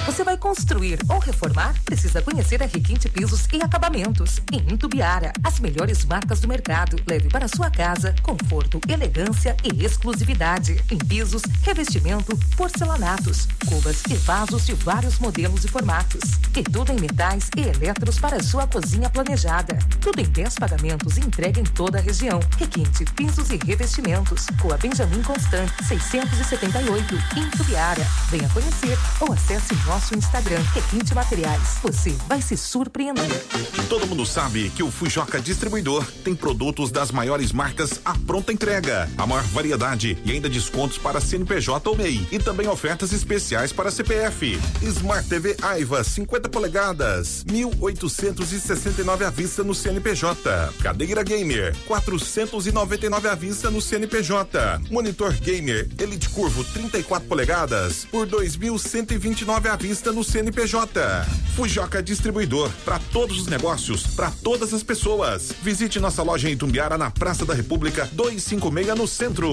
Você vai construir ou reformar? Precisa conhecer a Requinte Pisos e Acabamentos. Em Itumbiara, as melhores marcas do mercado. Leve para sua casa conforto, elegância e exclusividade. Em pisos, revestimento, porcelanatos, cubas e vasos de vários modelos e formatos. E tudo em metais e eletros para a sua cozinha planejada. Tudo em dez pagamentos e entrega em toda a região. Requinte Pisos e Revestimentos. Rua Benjamin Constant, seiscentos e setenta e oito, em Itumbiara. Venha conhecer ou acesse nosso Instagram, Requinte Materiais. Você vai se surpreender. Todo mundo sabe que o Fujoca Distribuidor tem produtos das maiores marcas à pronta entrega, a maior variedade e ainda descontos para C N P J ou M E I e também ofertas especiais para C P F. Smart T V Aiva cinquenta polegadas, mil oitocentos e sessenta e nove à vista no C N P J. Cadeira Gamer, quatrocentos e noventa e nove à vista no C N P J. Monitor Gamer Elite Curvo trinta e quatro polegadas por dois mil cento e vinte e nove à vista no C N P J. Fujoca Distribuidor, para todos os negócios, para todas as pessoas. Visite nossa loja em Itumbiara, na Praça da República duzentos e cinquenta e seis, no centro.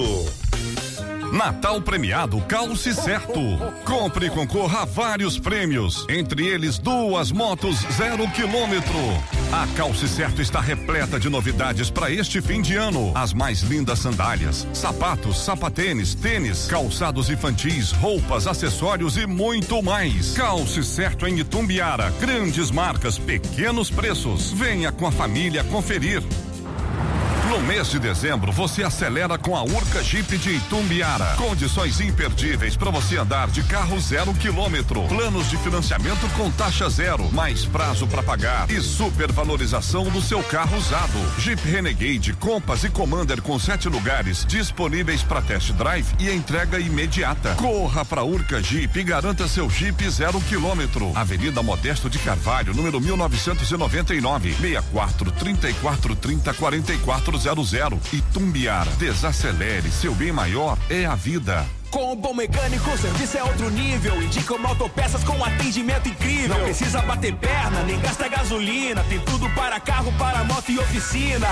Natal premiado Calce Certo. Compre e concorra a vários prêmios, entre eles duas motos zero quilômetro. A Calce Certo está repleta de novidades para este fim de ano. As mais lindas sandálias, sapatos, sapatênis, tênis, calçados infantis, roupas, acessórios e muito mais. Calce Certo em Itumbiara. Grandes marcas, pequenos preços. Venha com a família conferir. No mês de dezembro, você acelera com a Urca Jeep de Itumbiara. Condições imperdíveis para você andar de carro zero quilômetro. Planos de financiamento com taxa zero, mais prazo para pagar e supervalorização do seu carro usado. Jeep Renegade, Compass e Commander com sete lugares disponíveis para test drive e entrega imediata. Corra para Urca Jeep e garanta seu Jeep zero quilômetro. Avenida Modesto de Carvalho, número mil novecentos e noventa e nove, sessenta e quatro, trinta e quatro, trinta, quarenta e quatro zero zero. Itumbiara. Desacelere, seu bem maior é a vida. Com o Bom Mecânico, o serviço é outro nível. Indica uma autopeças com atendimento incrível. Não precisa bater perna, nem gasta gasolina. Tem tudo para carro, para moto e oficina.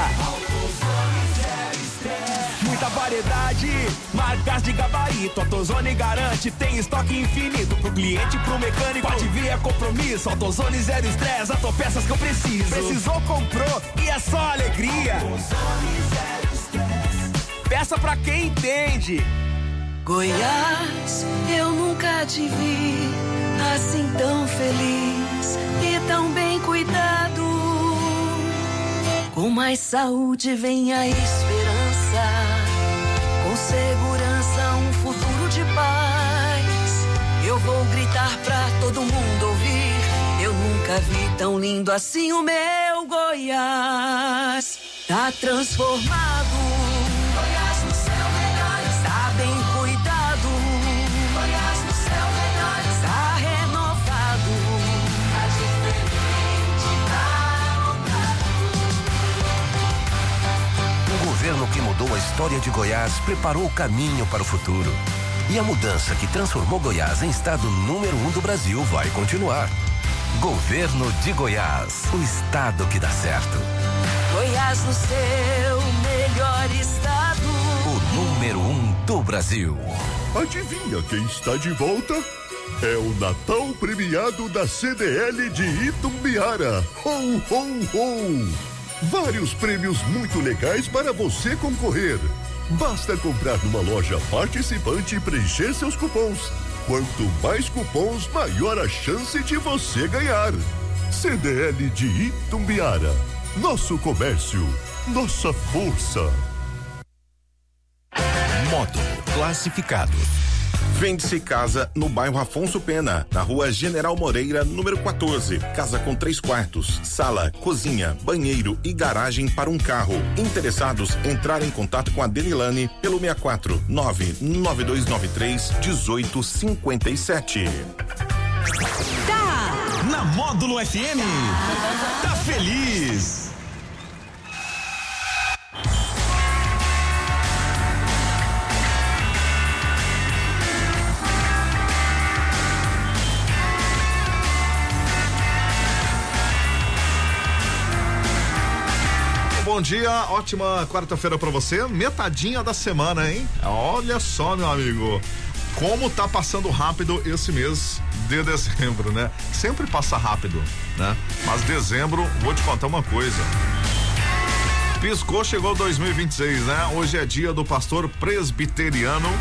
Muita variedade, marcas de gabarito. AutoZone garante, tem estoque infinito. Pro cliente e pro mecânico, pode vir é compromisso. AutoZone zero estresse, autopeças que eu preciso. Precisou, comprou e é só alegria. AutoZone zero estresse. Peça pra quem entende. Goiás, eu nunca te vi assim tão feliz e tão bem cuidado. Com mais saúde vem a esperança, com segurança um futuro de paz. Eu vou gritar pra todo mundo ouvir, eu nunca vi tão lindo assim o meu Goiás. Tá transformado, Goiás no céu melhor, está bem cuidado. Goiás no céu melhor, está renovado. Tá diferente, tá mudado. Um governo que mudou a história de Goiás preparou o caminho para o futuro. E a mudança que transformou Goiás em estado número um do Brasil vai continuar. Governo de Goiás, o estado que dá certo. Goiás no seu melhor estado. O número um do Brasil. Adivinha quem está de volta? É o Natal premiado da C D L de Itumbiara. Ho, ho, ho! Vários prêmios muito legais para você concorrer. Basta comprar numa loja participante e preencher seus cupons. Quanto mais cupons, maior a chance de você ganhar. C D L de Itumbiara. Nosso comércio, nossa força. Módulo Classificados. Vende-se casa no bairro Afonso Pena, na rua General Moreira, número quatorze. Casa com três quartos, sala, cozinha, banheiro e garagem para um carro. Interessados, entrar em contato com a Denilane pelo seis quatro nove nove dois nove três um oito cinco sete. Tá na Módulo F M. Tá feliz. Bom dia, ótima quarta-feira pra você, metadinha da semana, hein? Olha só, meu amigo. Como tá passando rápido esse mês de dezembro, né? Sempre passa rápido, né? Mas dezembro, vou te contar uma coisa. Piscou, chegou dois mil e vinte e seis, né? Hoje é dia do pastor presbiteriano.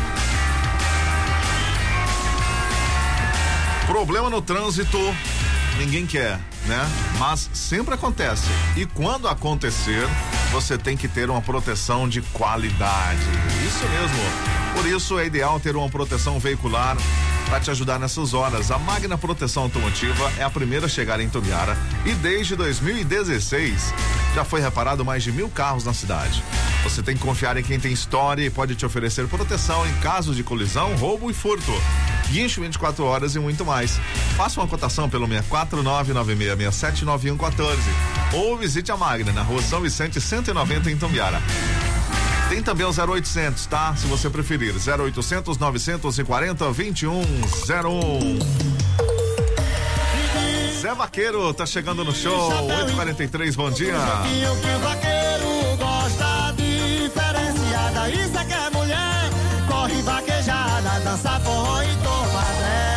Problema no trânsito, ninguém quer, né? Mas sempre acontece. E quando acontecer, você tem que ter uma proteção de qualidade. Isso mesmo. Por isso é ideal ter uma proteção veicular para te ajudar nessas horas. A Magna Proteção Automotiva é a primeira a chegar em Itumbiara e desde dois mil e dezesseis já foi reparado mais de mil carros na cidade. Você tem que confiar em quem tem história e pode te oferecer proteção em casos de colisão, roubo e furto. Guincho vinte e quatro horas e muito mais. Faça uma cotação pelo seis quatro nove nove seis seis sete nove um um quatro ou visite a Magna na Rua São Vicente cento e noventa em Itumbiara. Tem também o zero oitocentos, tá? Se você preferir, zero oitocentos novecentos e quarenta vinte e um zero um. Zé Vaqueiro tá chegando no show, oito e quarenta e três, bom dia. O que o vaqueiro gosta diferenciada, isso é que é mulher, corre vaquejada, dança forró e tomadré.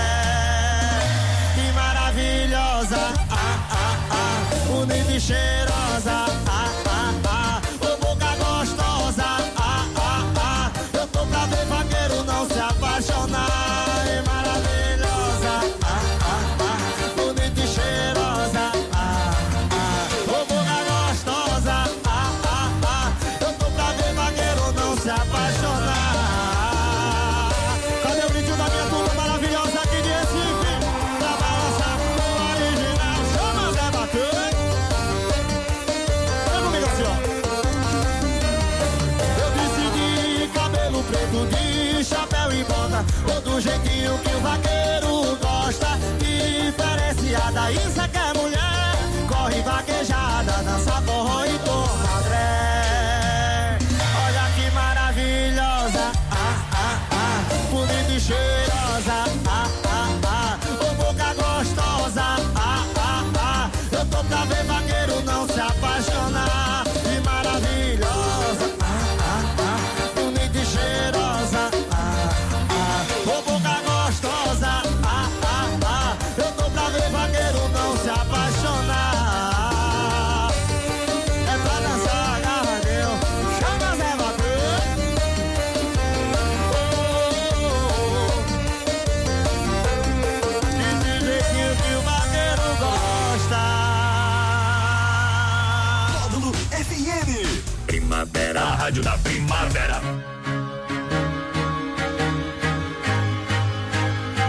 Que maravilhosa, ah, ah, ah, bonita e cheirosa, ah, ah, ah, ô boca gostosa, ah, ah, ah, eu tô pra ver vaqueiro não se apaixonar. É maravilhosa, ah, ah, ah, bonita e cheirosa, ah, ah, ô boca gostosa, ah, ah, ah, eu tô pra ver vaqueiro não se apaixonar. Cadê o brilho da minha turma maravilhosa aqui de Recife? Pra balançar o original, chama Zé Vaqueiro. Vem comigo assim, ó. Eu decidi cabelo preto de chapéu e bota, ou do jeitinho que o vaqueiro gosta, diferenciada, isso é que é mulher, corre vaquejada, dança forró e tomadré. Olha que maravilhosa, ah, ah, ah, bonita e cheirosa, ah, ah, ah, ô boca gostosa, ah, ah, ah, eu tô pra ver vaqueiro não se apaixonar. Que maravilhosa, ah, ah, ah, bonita e cheirosa, ah, ah, ô boca gostosa, ah, ah, ah, eu tô pra ver vaqueiro não se apaixonar. É pra dançar, agarradeu, chama Zé Vaqueiro. Desse jeitinho que o vaqueiro gosta. Módulo F M. Primavera, a rádio da primavera.